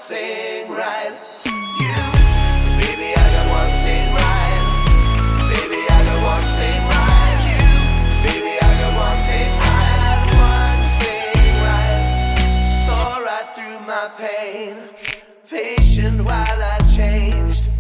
thing right. You, baby, I got one thing right. Baby, I got one thing right. You, baby, I got one thing. I had one thing right. Saw right through my pain. Patient while I changed.